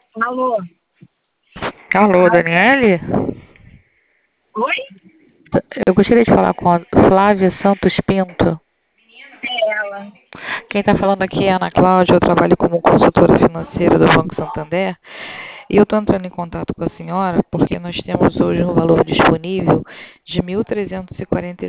Alô? Alô, Daniele? Oi? Eu gostaria de falar com a Flávia Santos Pinto. É ela. Quem está falando aqui é a Ana Cláudia, eu trabalho como consultora financeira do Banco Santander e eu estou entrando em contato com a senhora porque nós temos hoje um valor disponível de R$ 1.346